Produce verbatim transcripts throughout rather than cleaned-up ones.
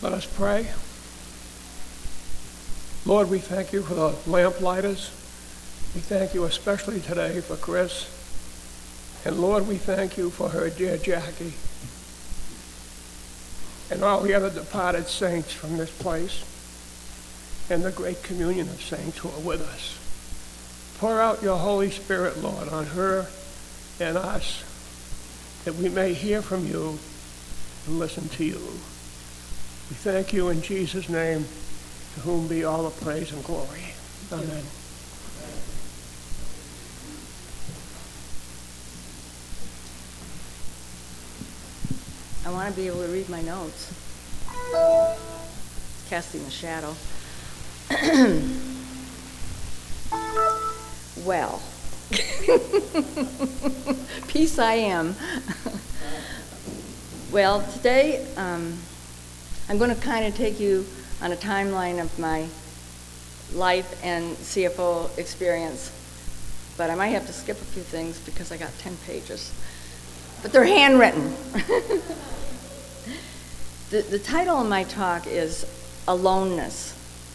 Let us pray. Lord, we thank you for the lamplighters. We thank you especially today for Chris. And Lord, we thank you for her dear Jackie and all the other departed saints from this place and the great communion of saints who are with us. Pour out your Holy Spirit, Lord, on her and us, that we may hear from you and listen to you. We thank you in Jesus' name, to whom be all the praise and glory. Amen. I want to be able to read my notes. Casting a shadow. Well, peace I am. Well, today um, I'm going to kind of take you on a timeline of my life and C F O experience, but I might have to skip a few things because I got ten pages. But they're handwritten. the, the title of my talk is Aloneness.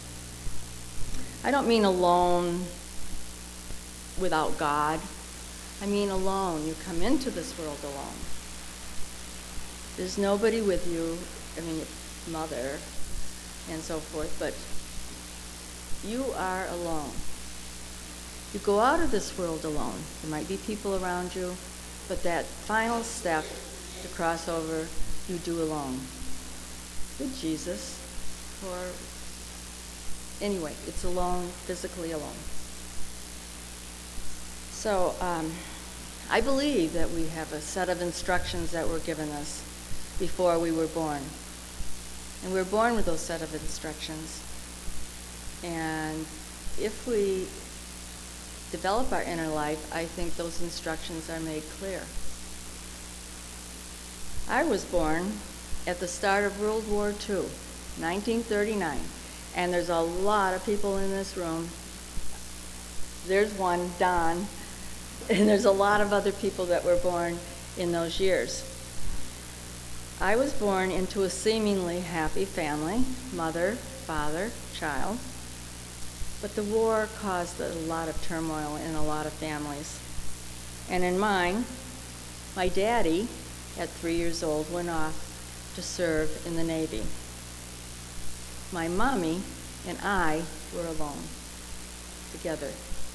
I don't mean alone without God. I mean alone. You come into this world alone. There's nobody with you, I mean, your mother and so forth, but you are alone. You go out of this world alone. There might be people around you, but that final step to cross over, you do alone. With Jesus, or anyway, it's alone, physically alone. So um, I believe that we have a set of instructions that were given us before we were born. And we're born with those set of instructions. And if we develop our inner life, I think those instructions are made clear. I was born at the start of World War Two, nineteen thirty-nine. And there's a lot of people in this room. There's one, Don, and there's a lot of other people that were born in those years. I was born into a seemingly happy family, mother, father, child. But the war caused a lot of turmoil in a lot of families. And in mine, my daddy, at three years old, went off to serve in the Navy. My mommy and I were alone, together.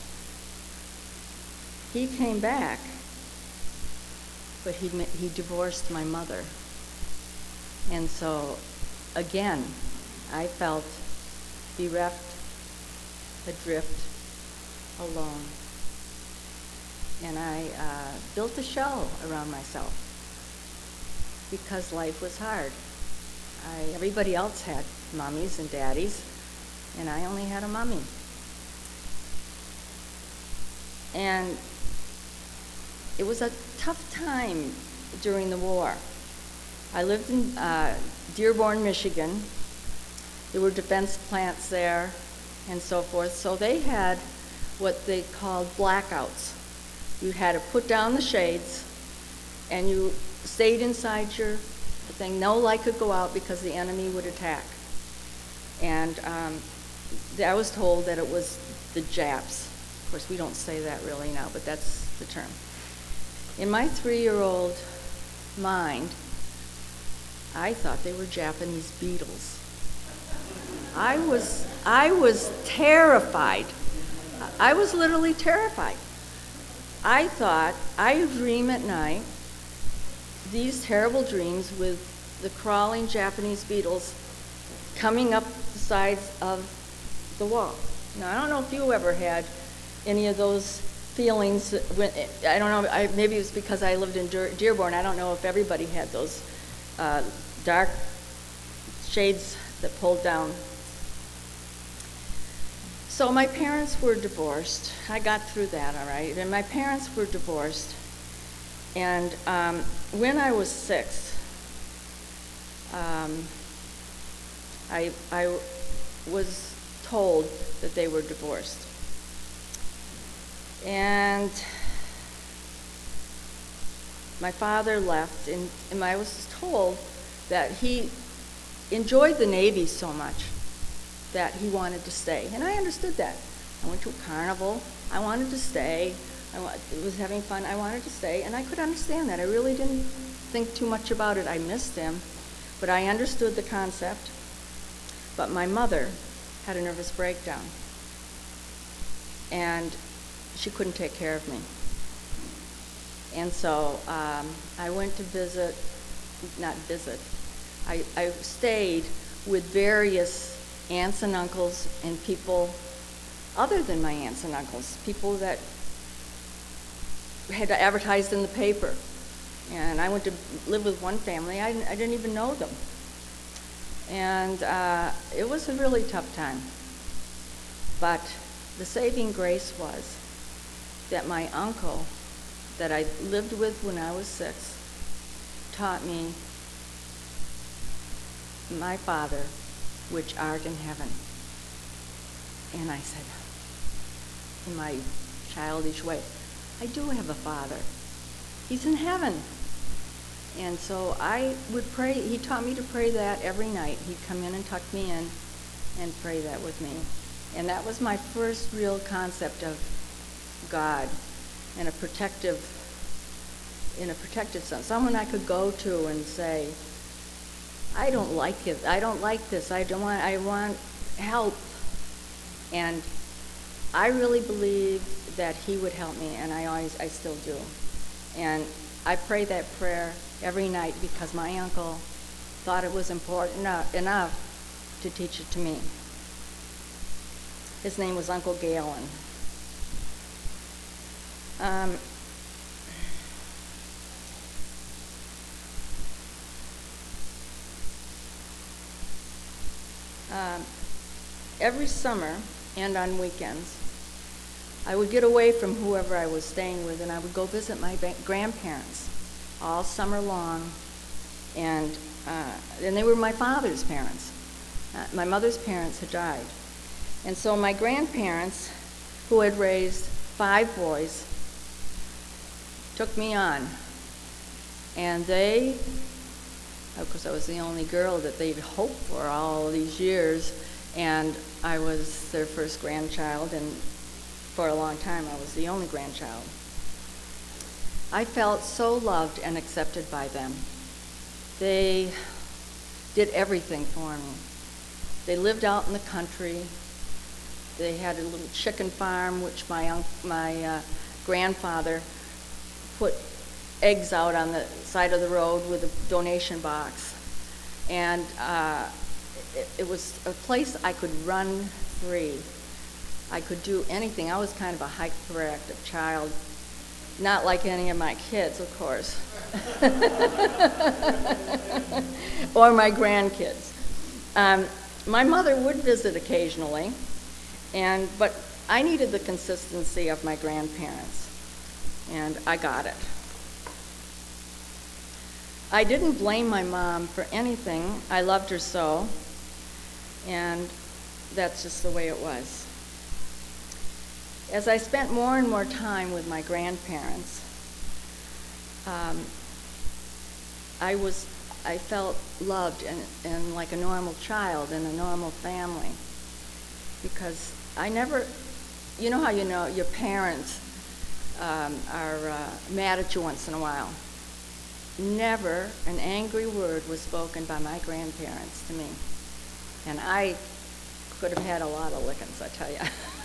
He came back, but he, he divorced my mother. And so, again, I felt bereft, adrift, alone. And I uh, built a shell around myself because life was hard. I, everybody else had mommies and daddies, and I only had a mommy. And it was a tough time during the war. I lived in uh, Dearborn, Michigan. There were defense plants there and so forth. So they had what they called blackouts. You had to put down the shades and you stayed inside your thing. No light could go out because the enemy would attack. And um, I was told that it was the Japs. Of course, we don't say that really now, but that's the term. In my three-year-old mind, I thought they were Japanese beetles. I was, I was terrified. I was literally terrified. I thought, I dream at night, these terrible dreams with the crawling Japanese beetles coming up the sides of the wall. Now, I don't know if you ever had any of those feelings. When, I don't know, I, maybe it was because I lived in Dearborn. I don't know if everybody had those uh, dark shades that pulled down. So my parents were divorced. I got through that, all right. And my parents were divorced. And um, when I was six, um, I, I was told that they were divorced. And my father left, and, and I was told that he enjoyed the Navy so much that he wanted to stay, and I understood that. I went to a carnival. I wanted to stay. I wa- was having fun. I wanted to stay, and I could understand that. I really didn't think too much about it. I missed him, but I understood the concept. But my mother had a nervous breakdown, and she couldn't take care of me. And so um, I went to visit, not visit, I, I stayed with various aunts and uncles and people other than my aunts and uncles, people that had advertised in the paper. And I went to live with one family. I didn't, I didn't even know them. And uh, it was a really tough time. But the saving grace was that my uncle that I lived with when I was six taught me, "My Father, which art in heaven." And I said, in my childish way, I do have a father. He's in heaven. And so I would pray. He taught me to pray that every night. He'd come in and tuck me in and pray that with me. And that was my first real concept of God and a protective, in a protective sense. Someone I could go to and say, I don't like it. I don't like this. I don't want, I want help. And I really believe that he would help me, and I always, I still do. And I pray that prayer every night because my uncle thought it was important enough, enough to teach it to me. His name was Uncle Galen. Um, um, every summer and on weekends, I would get away from whoever I was staying with, and I would go visit my ba- grandparents all summer long, and uh, and they were my father's parents. Uh, my mother's parents had died. And so my grandparents, who had raised five boys, took me on. And they, of course I was the only girl that they'd hoped for all these years, and I was their first grandchild, and for a long time I was the only grandchild. I felt so loved and accepted by them. They did everything for me. They lived out in the country. They had a little chicken farm, which my unc- my uh, grandfather put eggs out on the side of the road with a donation box. And uh, it, it was a place I could run free. I could do anything. I was kind of a hyperactive child, not like any of my kids, of course, or my grandkids. Um, my mother would visit occasionally, and but I needed the consistency of my grandparents, and I got it. I didn't blame my mom for anything. I loved her so, and that's just the way it was. As I spent more and more time with my grandparents, um, I was, I felt loved and, and like a normal child in a normal family, because I never, you know how you know your parents um, are uh, mad at you once in a while. Never an angry word was spoken by my grandparents to me, and I could have had a lot of lickings, I tell you.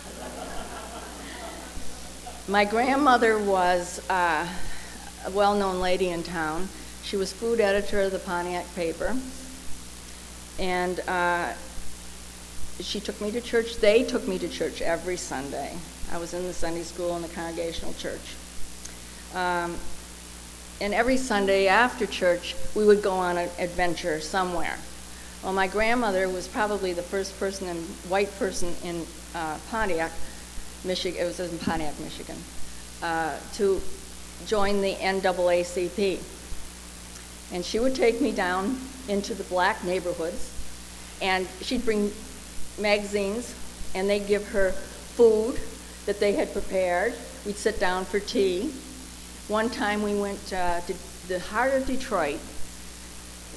My grandmother was uh, a well-known lady in town. She was food editor of the Pontiac paper, and uh, she took me to church. They took me to church every Sunday. I was in the Sunday school in the Congregational church. Um, and every Sunday after church, we would go on an adventure somewhere. Well, my grandmother was probably the first person, in, white person in uh, Pontiac, Michigan, it was in Pontiac, Michigan, uh, to join the N double A C P. And she would take me down into the black neighborhoods, and she'd bring magazines, and they'd give her food that they had prepared. We'd sit down for tea. One time we went uh, to the heart of Detroit.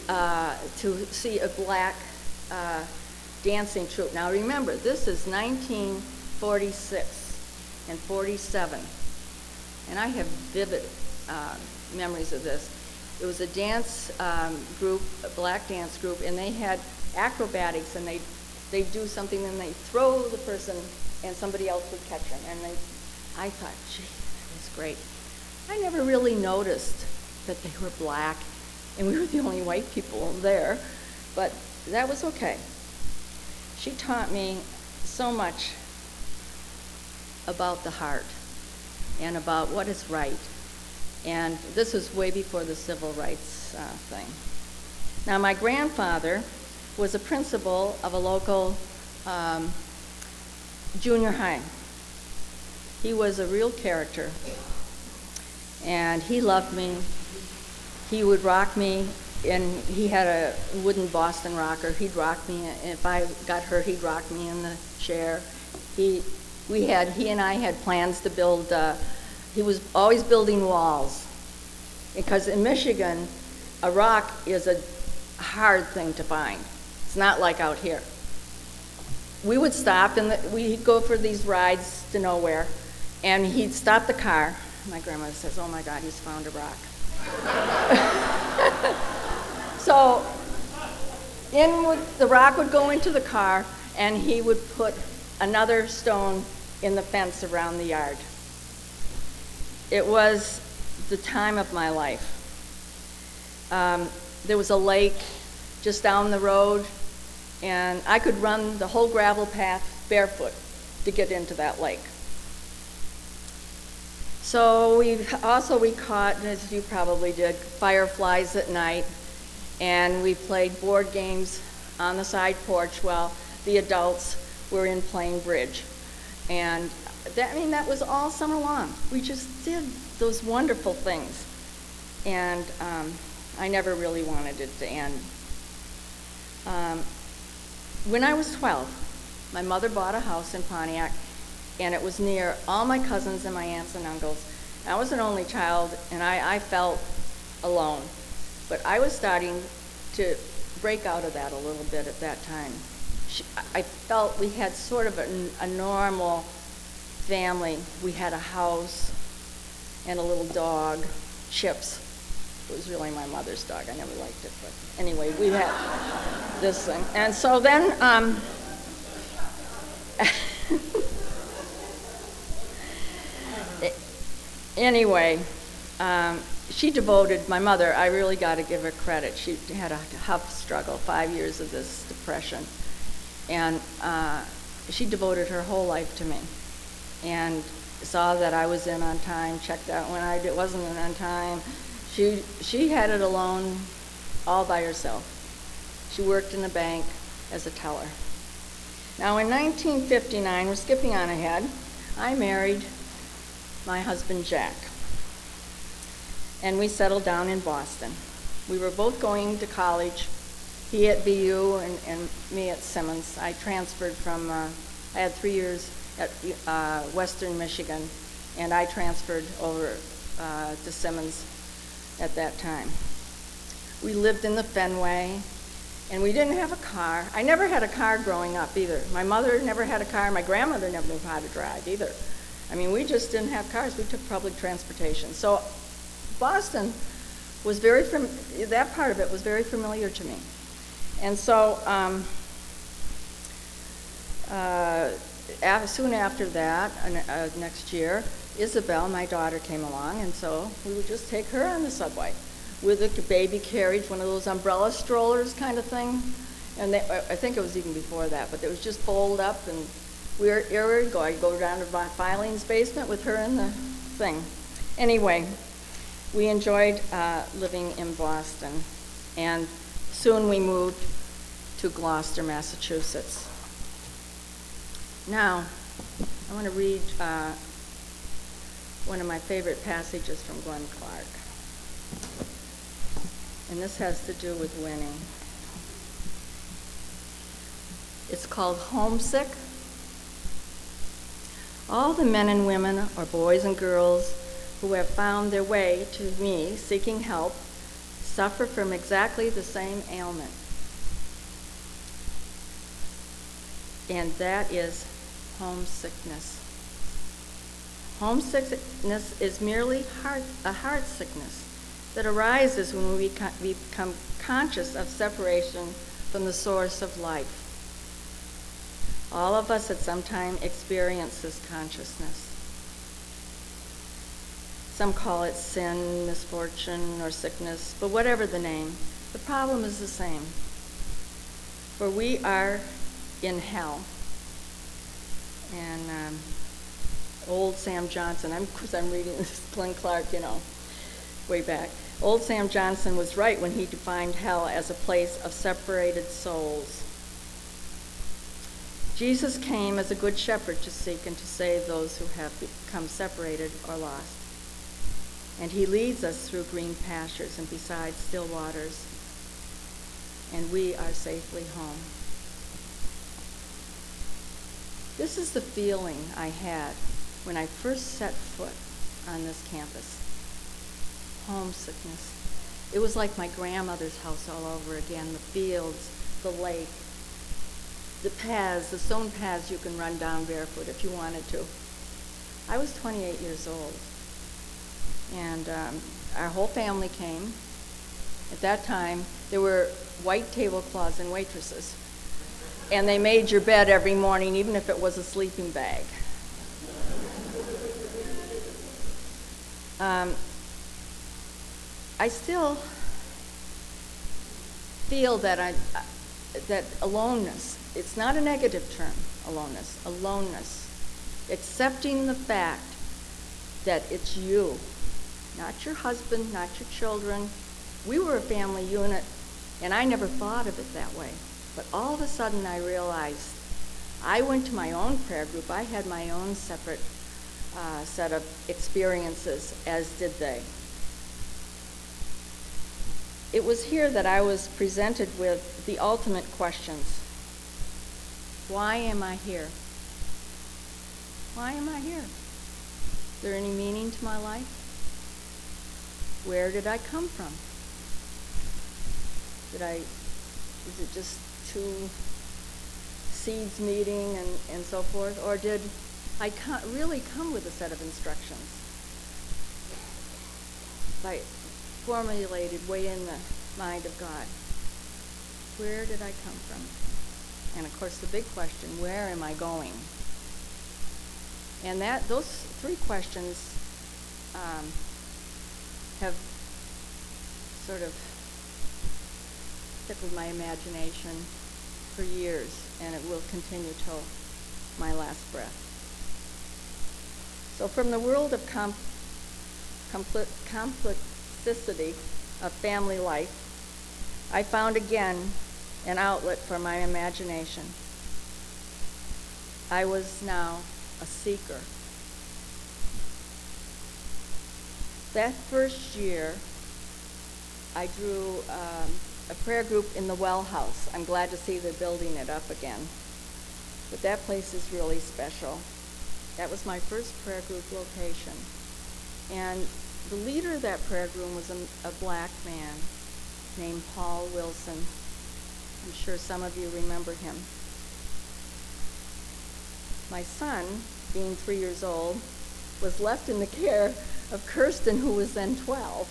uh, to see a black uh, dancing troupe. Now remember, this is nineteen forty-six and forty-seven, and I have vivid uh, memories of this. It was a dance um, group, a black dance group, and they had acrobatics, and they they do something, and they throw the person, and somebody else would catch them. And they, I thought, gee, that was great. I never really noticed that they were black, and we were the only white people there, but that was okay. She taught me so much about the heart and about what is right. And this was way before the civil rights uh, thing. Now, my grandfather was a principal of a local um, junior high. He was a real character, and he loved me. He would rock me, and he had a wooden Boston rocker. He'd rock me, and if I got hurt, he'd rock me in the chair. He, we had, he and I had plans to build, uh, he was always building walls, because in Michigan, a rock is a hard thing to find. It's not like out here. We would stop, and the, we'd go for these rides to nowhere, and he'd stop the car. My grandmother says, "Oh my God, he's found a rock." So in would, the rock would go into the car, and he would put another stone in the fence around the yard. It was the time of my life. Um, there was a lake just down the road, and I could run the whole gravel path barefoot to get into that lake. So we also we caught, as you probably did, fireflies at night, and we played board games on the side porch while the adults were in playing bridge. And that, I mean, that was all summer long. We just did those wonderful things, and um, I never really wanted it to end. Um, when I was twelve, my mother bought a house in Pontiac, and it was near all my cousins and my aunts and uncles. I was an only child, and I, I felt alone. But I was starting to break out of that a little bit at that time. She, I felt we had sort of a, a normal family. We had a house and a little dog, Chips. It was really my mother's dog. I never liked it, but anyway, we had this thing. And so then, um, anyway, um, she devoted, my mother, I really got to give her credit. She had a tough struggle, five years of this depression. And uh, she devoted her whole life to me, and saw that I was in on time, checked out when I wasn't in on time. She, she had it alone all by herself. She worked in a bank as a teller. Now in nineteen fifty-nine, we're skipping on ahead, I married my husband Jack, and we settled down in Boston. We were both going to college, he at B U and, and me at Simmons. I transferred from, uh, I had three years at uh, Western Michigan, and I transferred over uh, to Simmons at that time. We lived in the Fenway, and we didn't have a car. I never had a car growing up either. My mother never had a car. My grandmother never knew how to drive either. I mean, we just didn't have cars. We took public transportation. So Boston was very, fam- that part of it was very familiar to me. And so um, uh, af- soon after that, uh, uh, next year, Isabel, my daughter, came along, and so we would just take her on the subway with a baby carriage, one of those umbrella strollers kind of thing. And they, I think it was even before that, but it was just fold up, and we were, here we go. I'd go down to Filene's basement with her in the thing. Anyway, we enjoyed uh, living in Boston, and soon we moved to Gloucester, Massachusetts. Now, I want to read uh, one of my favorite passages from Glenn Clark. And this has to do with winning. It's called Homesick. All the men and women, or boys and girls, who have found their way to me seeking help, suffer from exactly the same ailment. And that is homesickness. Homesickness is merely heart, a heart sickness that arises when we become conscious of separation from the source of life. All of us at some time experience this consciousness. Some call it sin, misfortune, or sickness, but whatever the name, the problem is the same. For we are in hell. And um, old Sam Johnson, I'm, of course I'm reading this Glenn Clark, you know, way back. Old Sam Johnson was right when he defined hell as a place of separated souls. Jesus came as a good shepherd to seek and to save those who have become separated or lost. And he leads us through green pastures and beside still waters, and we are safely home. This is the feeling I had when I first set foot on this campus. Homesickness. It was like my grandmother's house all over again, the fields, the lake, the paths, the stone paths you can run down barefoot if you wanted to. I was twenty-eight years old, and um, our whole family came. At that time, there were white tablecloths and waitresses, and they made your bed every morning, even if it was a sleeping bag. Um, I still feel that I, that aloneness, it's not a negative term, aloneness, aloneness, accepting the fact that it's you, not your husband, not your children. We were a family unit, and I never thought of it that way. But all of a sudden I realized I went to my own prayer group. I had my own separate uh, set of experiences, as did they. It was here that I was presented with the ultimate questions. Why am I here? Why am I here? Is there any meaning to my life? Where did I come from? Did I, is it just two seeds meeting and, and so forth? Or did I co- really come with a set of instructions? By formulated way in the mind of God. Where did I come from? And of course the big question, where am I going? And that those three questions um, have sort of tickled my imagination for years, and it will continue till my last breath. So from the world of com- compl- complexity of family life, I found again an outlet for my imagination. I was now a seeker. That first year, I drew um, a prayer group in the Well House. I'm glad to see they're building it up again. But that place is really special. That was my first prayer group location. And the leader of that prayer group was a, a black man named Paul Wilson. I'm sure some of you remember him. My son, being three years old, was left in the care of Kirsten, who was then twelve.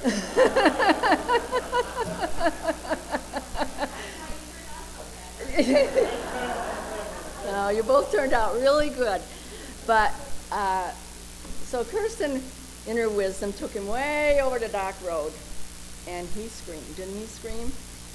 No, you both turned out really good. But, uh, so Kirsten, in her wisdom, took him way over to Dock Road, and he screamed. Didn't he scream?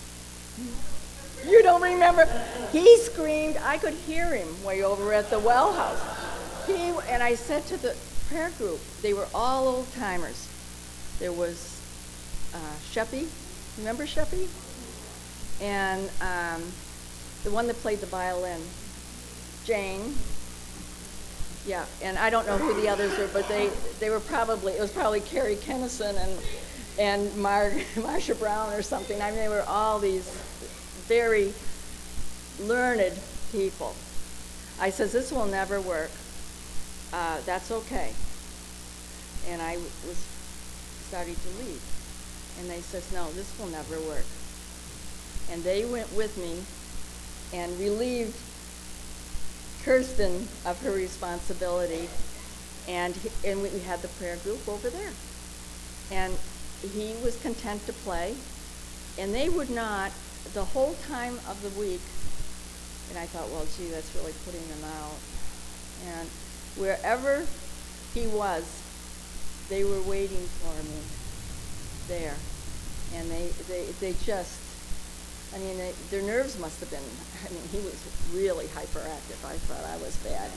You don't remember? He screamed. I could hear him way over at the Well House. He, and I said to the prayer group, they were all old timers. There was uh, Sheppy, remember Sheppy? And um, the one that played the violin, Jane. Yeah, and I don't know who the others were, but they, they were probably, it was probably Carrie Kennison and and Mar- Marsha Brown or something. I mean, they were all these very learned people. I says, this will never work. Uh, that's okay. And I was starting to leave. And they says, no, this will never work. And they went with me and relieved Kirsten of her responsibility, and, he- and we had the prayer group over there. And he was content to play, and they would not, the whole time of the week, and I thought, well, gee, that's really putting them out. And wherever he was, they were waiting for me there. And they, they, they just, I mean, they, their nerves must have been, I mean, he was really hyperactive. I thought I was bad.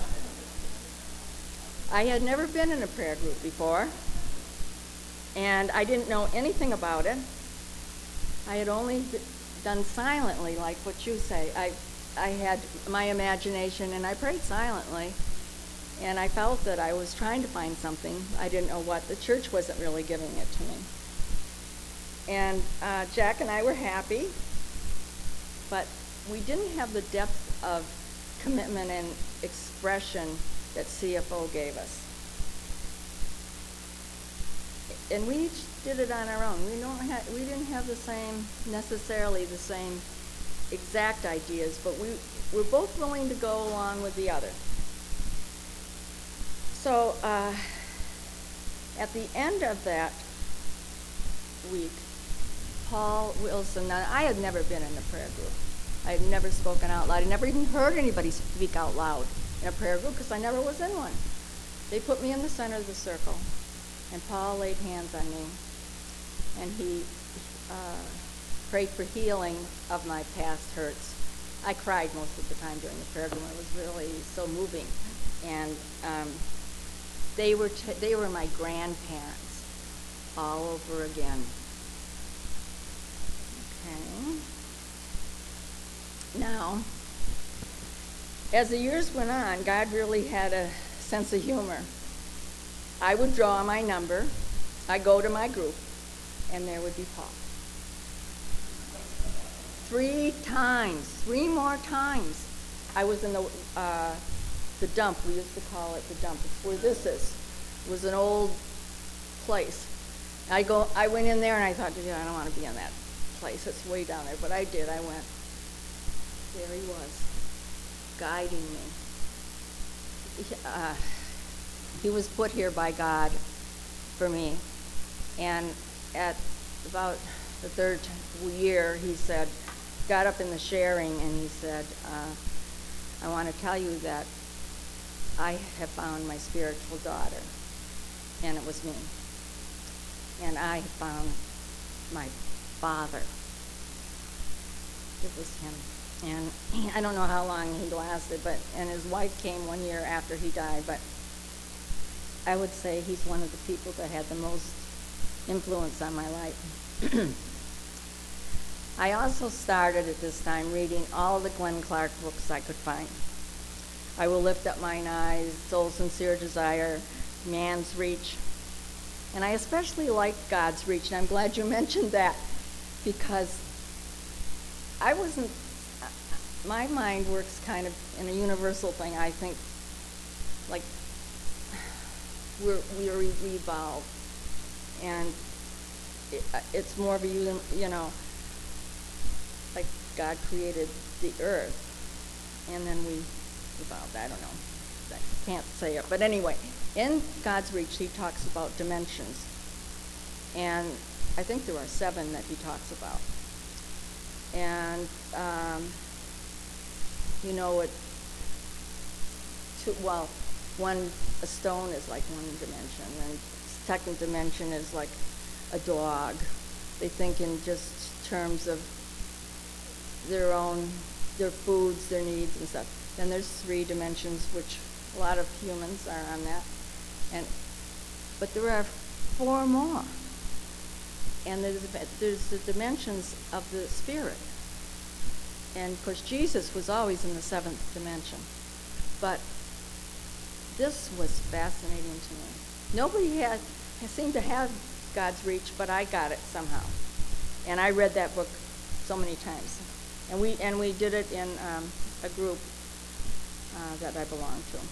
I had never been in a prayer group before, and I didn't know anything about it. I had only b- done silently, like what you say. I, I had my imagination, and I prayed silently, and I felt that I was trying to find something. I didn't know what. The church wasn't really giving it to me. And uh, Jack and I were happy, but we didn't have the depth of commitment and expression that C F O gave us. And we each did it on our own. We don't ha- we didn't have the same, necessarily the same exact ideas, but we were both willing to go along with the other. So uh, at the end of that week, Paul Wilson, now I had never been in a prayer group. I had never spoken out loud. I never even heard anybody speak out loud in a prayer group because I never was in one. They put me in the center of the circle, and Paul laid hands on me, and he uh, prayed for healing of my past hurts. I cried most of the time during the prayer group. It was really so moving. And um, they were t- they were my grandparents all over again. Okay. Now, as the years went on, God really had a sense of humor. I would draw my number, I'd go to my group, and there would be Paul. Three times, three more times, I was in the uh, the dump. We used to call it the dump. It's where this is. It was an old place. I go. I went in there and I thought, yeah, I don't want to be in that place. It's way down there. But I did. I went. There he was, guiding me. He, uh, he was put here by God for me. And at about the third year, he said, got up in the sharing and he said, uh, I want to tell you that I have found my spiritual daughter. And it was me. And I have found my father. It was him. And he, I don't know how long he lasted, but and his wife came one year after he died, but I would say he's one of the people that had the most influence on my life. I also started at this time reading all the Glenn Clark books I could find. I Will Lift Up Mine Eyes, Soul's Sincere Desire, Man's Reach. And I especially liked God's Reach, and I'm glad you mentioned that, because I wasn't, my mind works kind of in a universal thing. I think, like, we're, we're we evolve, and it, it's more of a, you know, like God created the earth, and then we evolved. I don't know. I can't say it. But anyway, in God's Reach, he talks about dimensions. And I think there are seven that he talks about. And, um, you know, it, two, well, one, a stone is like one dimension, and second dimension is like a dog. They think in just terms of their own, their foods, their needs and stuff. Then there's three dimensions, which a lot of humans are on that. And but there are four more. And there's, there's the dimensions of the spirit. And of course, Jesus was always in the seventh dimension. But this was fascinating to me. Nobody had, seemed to have God's Reach, but I got it somehow. And I read that book so many times. And we and we did it in um, a group uh, that I belonged to.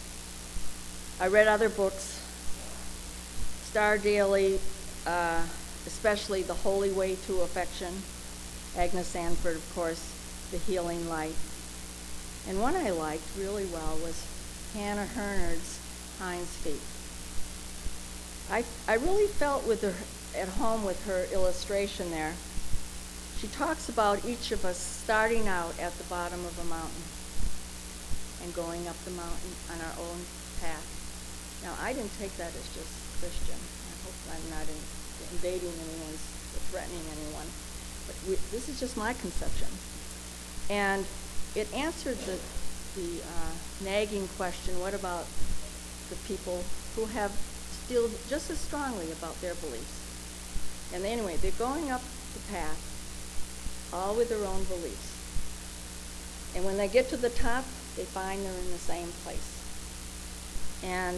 I read other books. Star Daily, uh, especially The Holy Way to Affection. Agnes Sanford, of course, The Healing Light. And one I liked really well was Hannah Hernard's Hind's Feet. I, I really felt with her, at home with her illustration there. She talks about each of us starting out at the bottom of a mountain and going up the mountain on our own path. Now, I didn't take that as just Christian. I hope I'm not in, invading anyone's, or threatening anyone. But we, this is just my conception. And it answered the, the uh, nagging question, what about the people who have feel just as strongly about their beliefs? And anyway, they're going up the path, all with their own beliefs. And when they get to the top, they find they're in the same place. And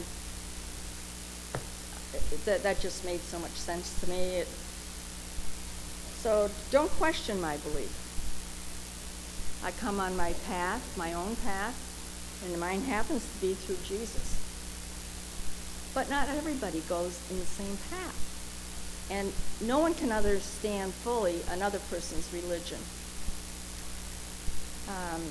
it, that, that just made so much sense to me. It, so don't question my belief. I come on my path, my own path, and mine happens to be through Jesus. But not everybody goes in the same path. And no one can understand fully another person's religion. Um,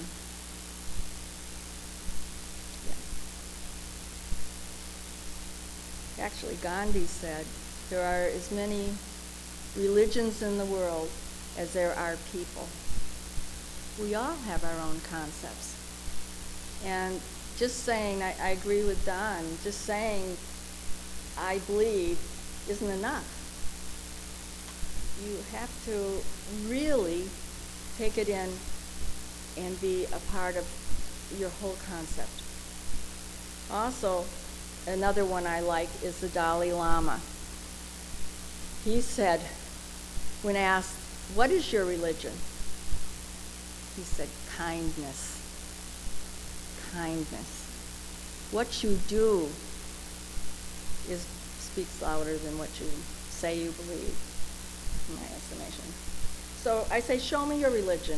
yeah. Actually, Gandhi said, there are as many religions in the world as there are people. We all have our own concepts. And just saying, I, I agree with Don, just saying, I believe, isn't enough. You have to really take it in and be a part of your whole concept. Also, another one I like is the Dalai Lama. He said, when asked, what is your religion? He said, kindness. Kindness. What you do is speaks louder than what you say you believe, in my estimation. So I say, show me your religion.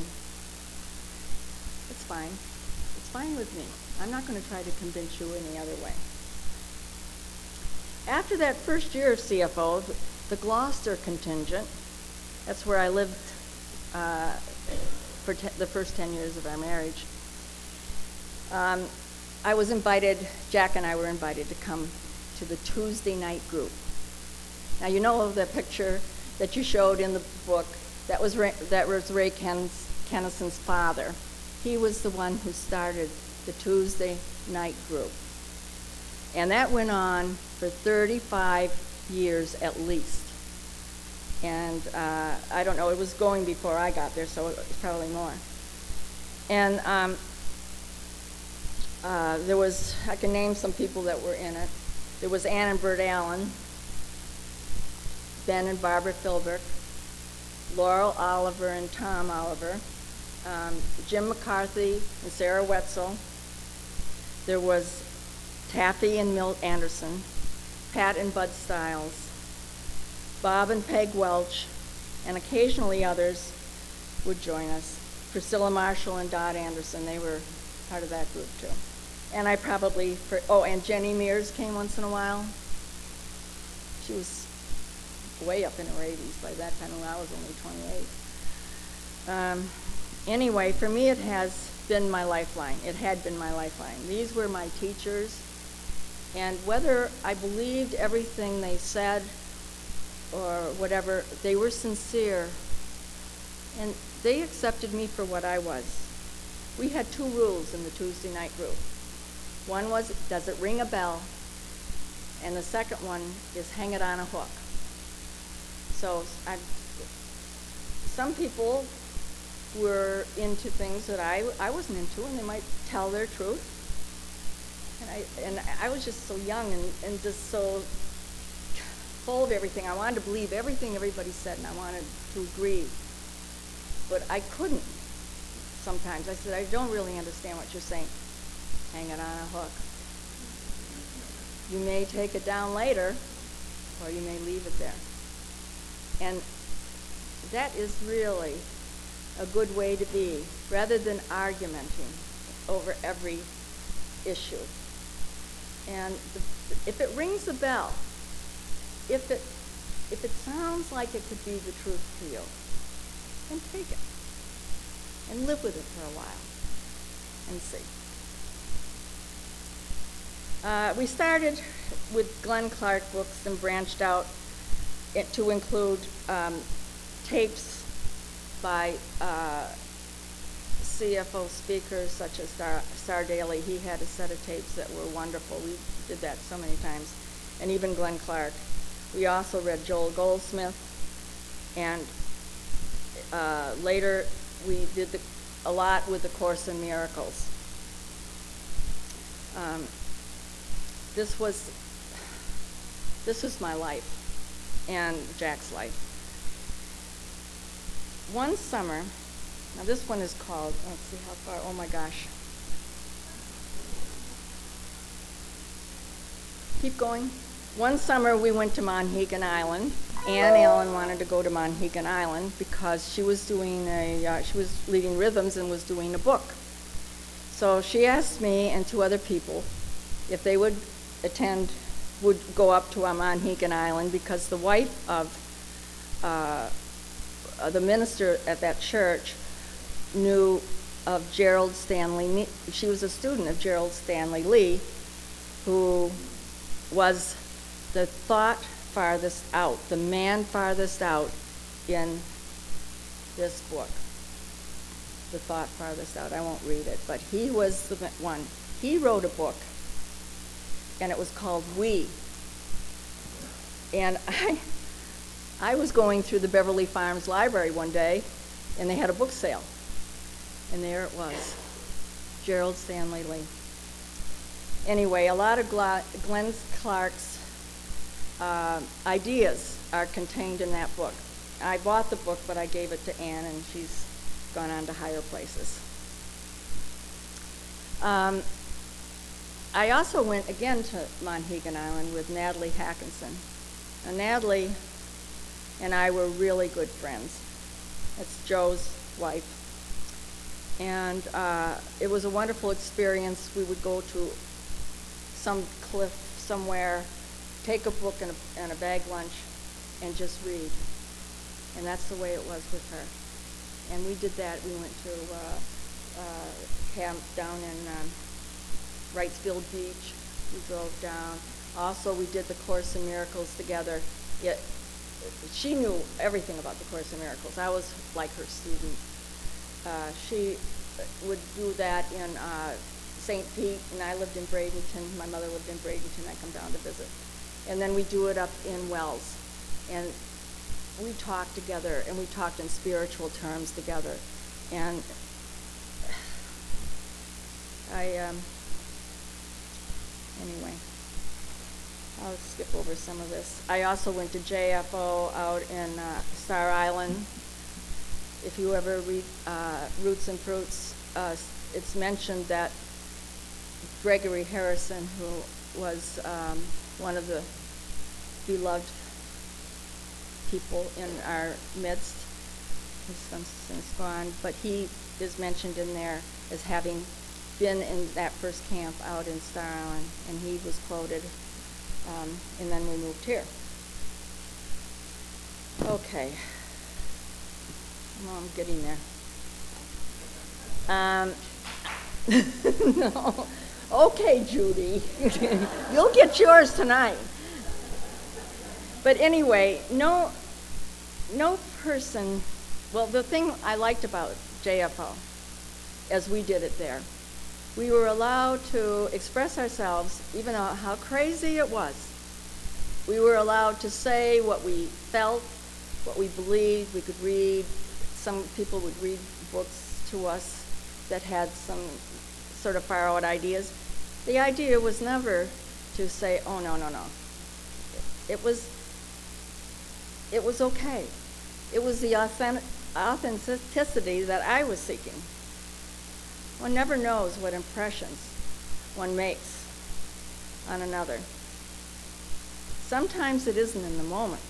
It's fine. It's fine with me. I'm not going to try to convince you any other way. After that first year of C F O, the, the Gloucester contingent, that's where I lived uh, for te- the first ten years of our marriage, um, I was invited, Jack and I were invited to come to the Tuesday night group. Now, you know the picture that you showed in the book, that was Ray, that was Ray Ken- Kennison's father. He was the one who started the Tuesday night group. And that went on for thirty-five years at least. And uh, I don't know, it was going before I got there, so it was probably more. And um, uh, there was, I can name some people that were in it. There was Ann and Bert Allen, Ben and Barbara Philbrick, Laurel Oliver and Tom Oliver, um, Jim McCarthy and Sarah Wetzel. There was Taffy and Milt Anderson, Pat and Bud Stiles, Bob and Peg Welch, and occasionally others would join us. Priscilla Marshall and Dot Anderson, they were part of that group too. And I probably, for, oh, and Jenny Mears came once in a while. She was way up in her eighties by that time, when I was only twenty-eight. Um, anyway, for me it has been my lifeline. It had been my lifeline. These were my teachers, and whether I believed everything they said or whatever, they were sincere, and they accepted me for what I was. We had two rules in the Tuesday night group. One was, does it ring a bell? And the second one is, hang it on a hook. So I, some people were into things that I, I wasn't into, and they might tell their truth. And I, and I was just so young and, and just so full of everything. I wanted to believe everything everybody said, and I wanted to agree. But I couldn't sometimes. I said, I don't really understand what you're saying. Hang it on a hook. You may take it down later, or you may leave it there. And that is really a good way to be, rather than argumenting over every issue. And the, if it rings a bell, if it if it sounds like it could be the truth to you, then take it and live with it for a while and see. Uh, we started with Glenn Clark books and branched out it to include um, tapes by uh, C F O speakers such as Star, Star Daly. He had a set of tapes that were wonderful. We did that so many times. And even Glenn Clark. We also read Joel Goldsmith. And uh, later we did the, a lot with the Course in Miracles. Um, this was this was my life and Jack's life. One summer, now this one is called, let's see how far, oh my gosh. Keep going. One summer we went to Monhegan Island. Ann Allen wanted to go to Monhegan Island because she was doing a, uh, she was leading rhythms and was doing a book. So she asked me and two other people if they would attend, would go up to Monhegan Island because the wife of uh, uh, the minister at that church knew of Gerald Stanley. Ne- She was a student of Gerald Stanley Lee, who was the thought farthest out, the man farthest out in this book. The thought farthest out. I won't read it, but he was the one. He wrote a book, and it was called We. And I, I was going through the Beverly Farms Library one day, and they had a book sale. And there it was, Gerald Stanley Lee. Anyway, a lot of Gla- Glenn Clark's uh, ideas are contained in that book. I bought the book, but I gave it to Ann, and she's gone on to higher places. Um, I also went again to Monhegan Island with Natalie Hackinson. Now, Natalie and I were really good friends. That's Joe's wife. And uh, it was a wonderful experience. We would go to some cliff somewhere, take a book and a, and a bag lunch, and just read. And that's the way it was with her. And we did that. We went to uh, uh, camp down in um, Wrightsville Beach. We drove down. Also, we did the Course in Miracles together. Yet, she knew everything about the Course in Miracles. I was like her student. Uh, she would do that in uh, Saint Pete, and I lived in Bradenton. My mother lived in Bradenton. I come down to visit. And then we do it up in Wells. And we talked together, and we talked in spiritual terms together. And I, um, anyway, I'll skip over some of this. I also went to J F O out in uh, Star Island. If you ever read uh, Roots and Fruits, uh, it's mentioned that Gregory Harrison, who was um, one of the beloved people in our midst, he's since gone, but he is mentioned in there as having been in that first camp out in Star Island, and he was quoted, um, and then we moved here. Okay. Well, I'm getting there. Um, no. Okay, Judy. You'll get yours tonight. But anyway, no, no person, well, the thing I liked about J F O, as we did it there, we were allowed to express ourselves, even though how crazy it was. We were allowed to say what we felt, what we believed. We could read. Some people would read books to us that had some sort of far-out ideas. The idea was never to say, oh, no, no, no. It was, it was okay. It was the authentic, authenticity that I was seeking. One never knows what impressions one makes on another. Sometimes it isn't in the moment.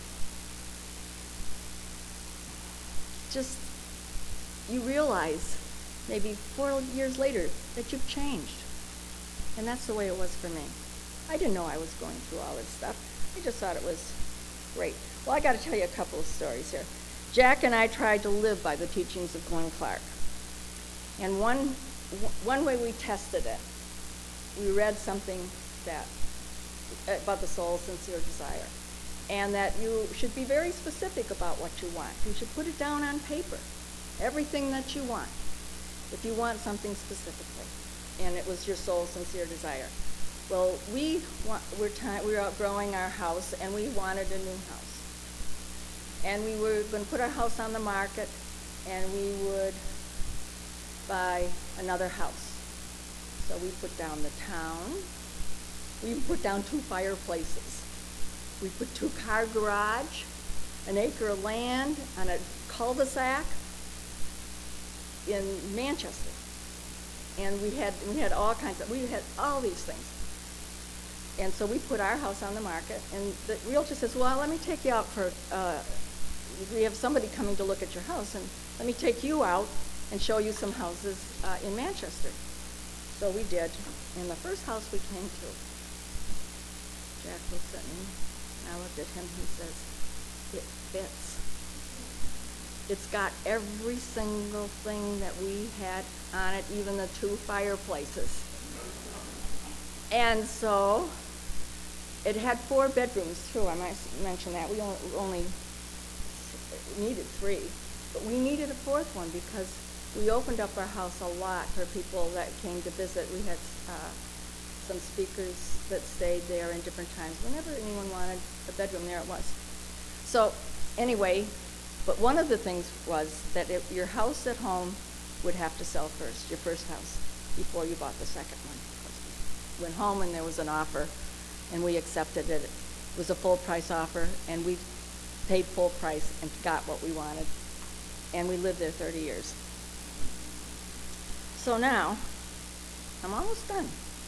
Just, you realize maybe four years later that you've changed. And that's the way it was for me. I didn't know I was going through all this stuff. I just thought it was great. Well, I got to tell you a couple of stories here. Jack and I tried to live by the teachings of Glenn Clark. And one, one way we tested it, we read something that, about the soul's sincere desire. And that you should be very specific about what you want. You should put it down on paper, everything that you want, if you want something specifically. And it was your soul's sincere desire. Well, we want, we're ti- we were outgrowing our house, and we wanted a new house. And we were going to put our house on the market, and we would buy another house. So we put down the town. We put down two fireplaces. We put two-car garage, an acre of land on a cul-de-sac in Manchester. And we had we had all kinds of, we had all these things. And so we put our house on the market, and the realtor says, well, let me take you out for, uh, we have somebody coming to look at your house, and let me take you out and show you some houses uh, in Manchester. So we did. And the first house we came to, Jack looks at me, and I looked at him, he says, it fits. It's got every single thing that we had on it, even the two fireplaces. And so it had four bedrooms too, I might mention that. We only needed three, but we needed a fourth one because we opened up our house a lot for people that came to visit. We had uh, some speakers that stayed there in different times. Whenever anyone wanted a bedroom, there it was. So anyway, but one of the things was that it, your house at home would have to sell first, your first house, before you bought the second one. Went home and there was an offer, and we accepted it. It was a full price offer, and we paid full price and got what we wanted. And we lived there thirty years. So now, I'm almost done.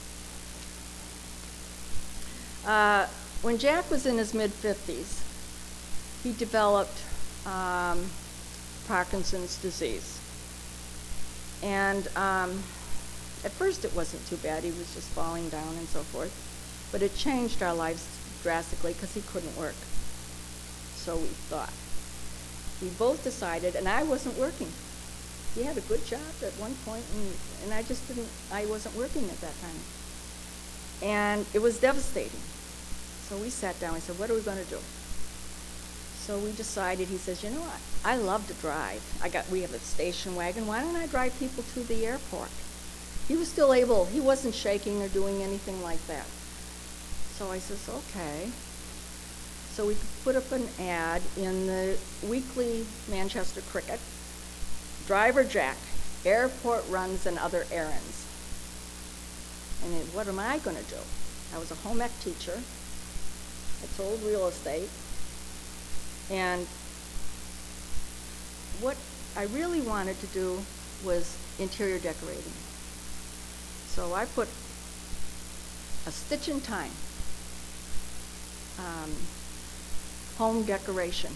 Uh, when Jack was in his mid-fifties, he developed um, Parkinson's disease. And um, at first it wasn't too bad. He was just falling down and so forth. But it changed our lives drastically because he couldn't work. So we thought. We both decided, and I wasn't working. He had a good job at one point, and, and I just didn't, I wasn't working at that time. And it was devastating. So we sat down and said, what are we going to do? So we decided, he says, you know what, I love to drive. I got, we have a station wagon. Why don't I drive people to the airport? He was still able, he wasn't shaking or doing anything like that. So I says, okay. So we put up an ad in the weekly Manchester Cricket, Driver Jack, airport runs and other errands. And then, what am I going to do? I was a home ec teacher. I sold real estate. And what I really wanted to do was interior decorating. So I put a stitch in time, um, home decoration.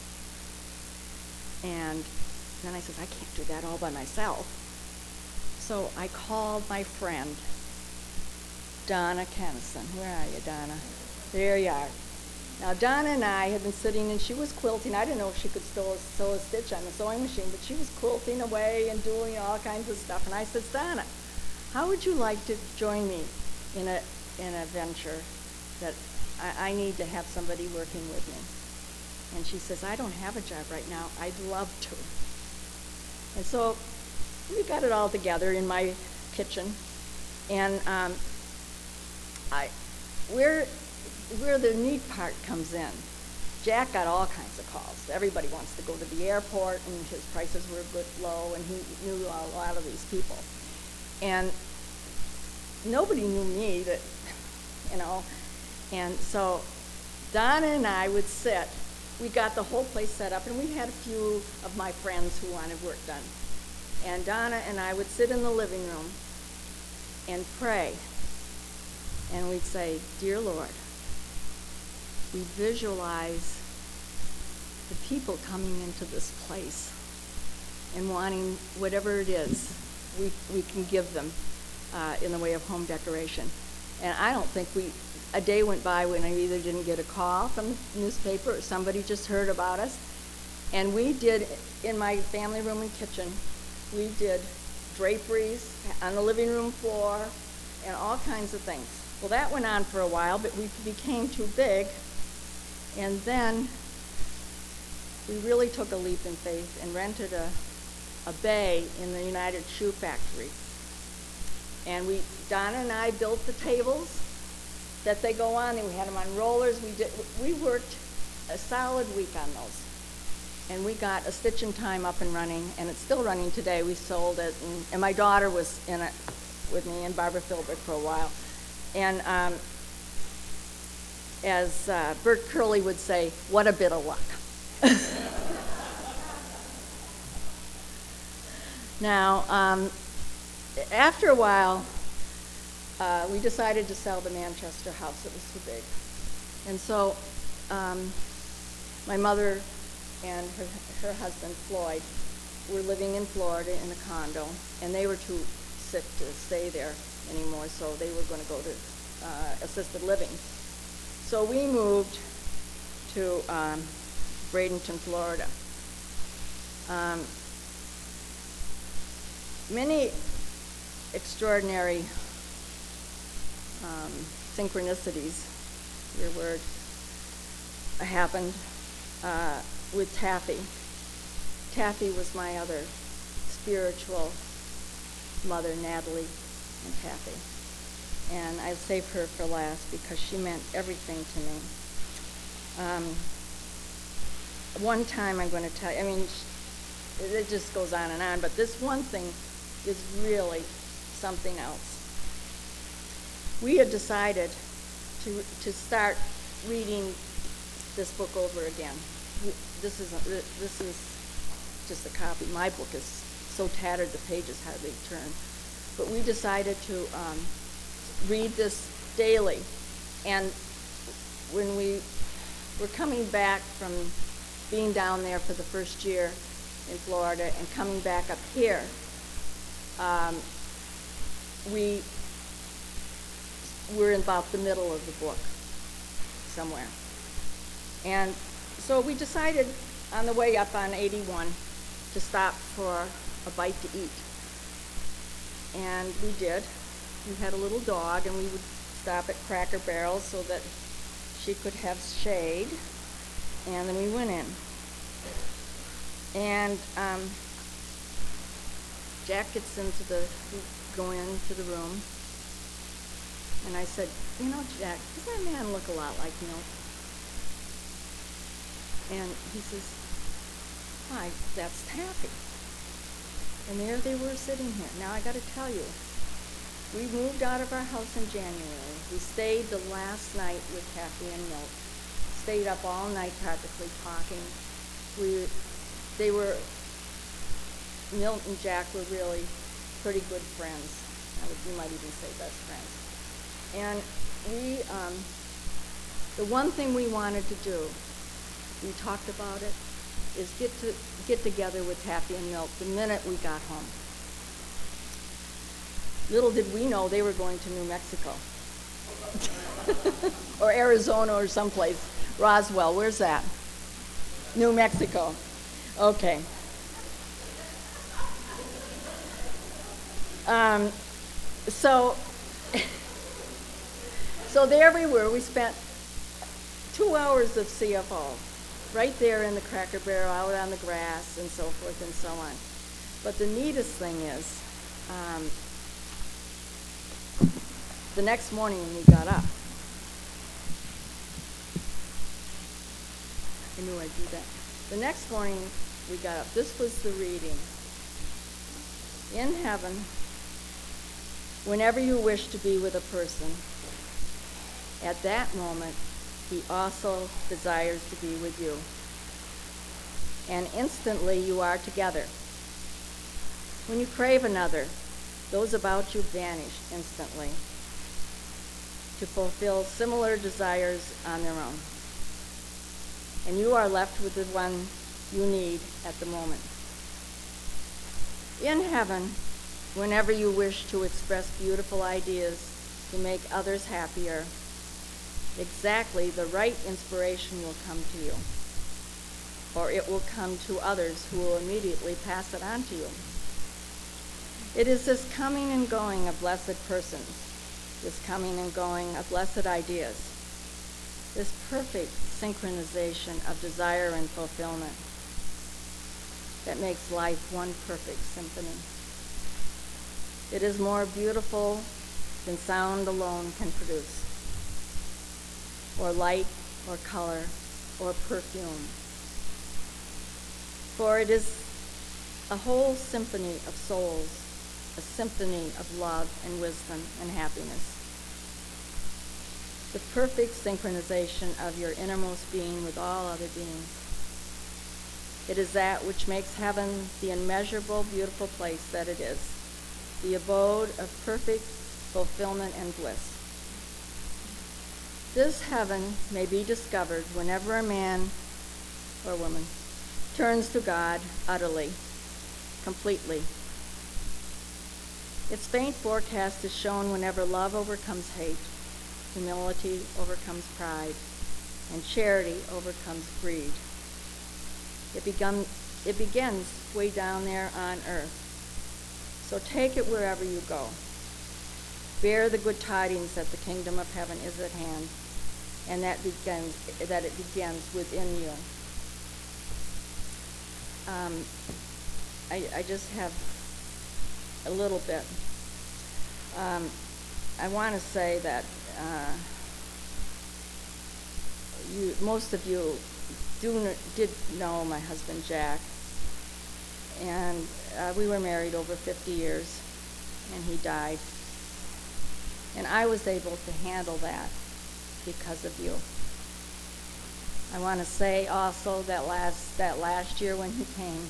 And then I said, I can't do that all by myself. So I called my friend, Donna Kennison. Where are you, Donna? There you are. Now, Donna and I had been sitting, and she was quilting. I didn't know if she could still sew a stitch on the sewing machine, but she was quilting away and doing all kinds of stuff. And I said, Donna, how would you like to join me in a in a venture that I, I need to have somebody working with me? And she says, I don't have a job right now. I'd love to. And so we got it all together in my kitchen. And um, I, where, where the neat part comes in, Jack got all kinds of calls. Everybody wants to go to the airport, and his prices were good low, and he knew a lot of these people. And nobody knew me, that, you know. And so Donna and I would sit. We got the whole place set up, and we had a few of my friends who wanted work done. And Donna and I would sit in the living room and pray. And we'd say, Dear Lord, we visualize the people coming into this place and wanting whatever it is we, we can give them uh, in the way of home decoration. And I don't think we, a day went by when I either didn't get a call from the newspaper or somebody just heard about us. And we did, in my family room and kitchen, we did draperies on the living room floor and all kinds of things. Well, that went on for a while, but we became too big. And then we really took a leap in faith and rented a, a bay in the United Shoe Factory. And we, Donna and I built the tables that they go on, and we had them on rollers. We did, we worked a solid week on those. And we got a Stitch in Time up and running, and it's still running today. We sold it, and, and my daughter was in it with me, and Barbara Philbrick, for a while. And um, as uh, Bert Curley would say, what a bit of luck. Now, um, after a while, uh, we decided to sell the Manchester house. It was too big. And so um, my mother and her, her husband, Floyd, were living in Florida in a condo, and they were too sick to stay there anymore, so they were going to go to uh, assisted living. So we moved to um, Bradenton, Florida. Um, many extraordinary um, synchronicities, your word, happened uh, with Taffy. Taffy was my other spiritual mother, Natalie and Taffy. And I saved her for last because she meant everything to me. Um, one time I'm going to tell you, I mean, it just goes on and on, but this one thing is really something else. We had decided to, to start reading this book over again. This is, a, this is just a copy. My book is so tattered the pages hardly turn. But we decided to um, read this daily. And when we were coming back from being down there for the first year in Florida and coming back up here, um, we were in about the middle of the book somewhere. And so we decided on the way up on eighty-one to stop for a bite to eat. And we did. We had a little dog, and we would stop at Cracker Barrel so that she could have shade. And then we went in. And um, Jack gets into the, go into the room. And I said, you know, Jack, does that man look a lot like Milt? And he says, why, that's Taffy. And there they were sitting here. Now I got to tell you, we moved out of our house in January. We stayed the last night with Taffy and Milt. Stayed up all night practically talking. We, they were, Milt and Jack were really pretty good friends. I would, you might even say best friends. And we, um, the one thing we wanted to do, we talked about it, is get to get together with Taffy and Milt the minute we got home. Little did we know they were going to New Mexico. Or Arizona or someplace. Roswell, where's that? New Mexico. Okay. Um, so, so there we were. We spent two hours of C F O, right there in the Cracker Barrel, out on the grass, and so forth and so on. But the neatest thing is, um, the next morning when we got up, I knew I'd do that. The next morning we got up. This was the reading. In heaven, whenever you wish to be with a person, at that moment, he also desires to be with you. And instantly you are together. When you crave another, those about you vanish instantly to fulfill similar desires on their own. And you are left with the one you need at the moment. In heaven, whenever you wish to express beautiful ideas to make others happier, exactly the right inspiration will come to you, or it will come to others who will immediately pass it on to you. It is this coming and going of blessed persons, this coming and going of blessed ideas, this perfect synchronization of desire and fulfillment that makes life one perfect symphony. It is more beautiful than sound alone can produce, or light, or color, or perfume. For it is a whole symphony of souls, a symphony of love and wisdom and happiness. The perfect synchronization of your innermost being with all other beings. It is that which makes heaven the immeasurable, beautiful place that it is, the abode of perfect fulfillment and bliss. This heaven may be discovered whenever a man or woman turns to God utterly, completely. Its faint forecast is shown whenever love overcomes hate, humility overcomes pride, and charity overcomes greed. It, begun, it begins way down there on earth. So take it wherever you go. Bear the good tidings that the kingdom of heaven is at hand, and that begins that it begins within you. Um, I, I just have a little bit. Um, I want to say that uh, you, most of you do kn- did know my husband Jack, and uh, we were married over fifty years, and he died. And I was able to handle that because of you. I want to say also that last that last year when he came,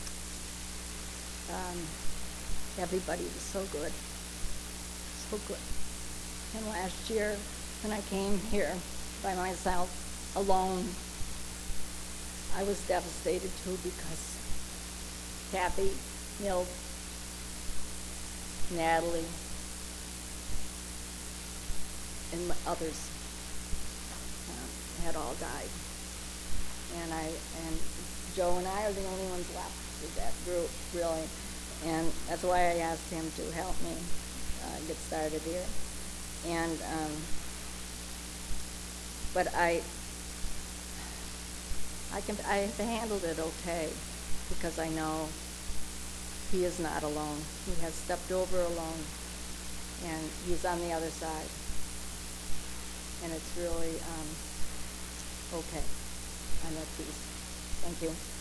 um, everybody was so good, so good. And last year when I came here by myself, alone, I was devastated too because Kathy, Milt, Natalie, and m- others uh, had all died. And I and Joe and I are the only ones left with that group, really. And that's why I asked him to help me uh, get started here. And um, but I I can I have handled it okay because I know he is not alone. He has stepped over alone, and he's on the other side. And it's really um, okay. I'm at peace. Thank you.